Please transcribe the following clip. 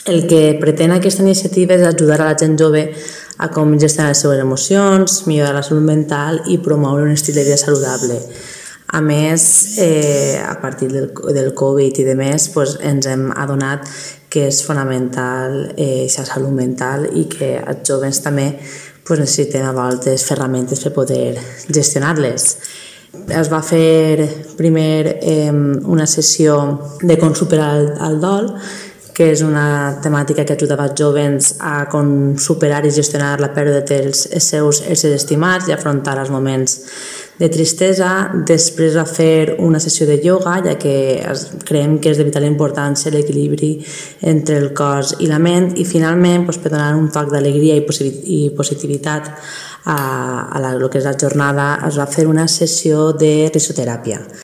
El que pretén aquesta iniciativa és ajudar a la gent jove a com gestionar les seves emocions, millorar la salut mental i promoure un estil de vida saludable. A més, a partir del Covid i de més, ens hem adonat que és fonamental la salut mental i que els joves també necessiten a voltes ferramentes per poder gestionar-les. Es va fer primer una sessió de com superar el dol, que és una temàtica que ajudava els joves a com superar i gestionar la pèrdua dels seus éssers estimats i afrontar els moments de tristesa. Després va fer una sessió de ioga, ja que creiem que és de vital importància l'equilibri entre el cos i la ment, i finalment per donar un toc d'alegria i positivitat a el que és la jornada es va fer una sessió de risoteràpia.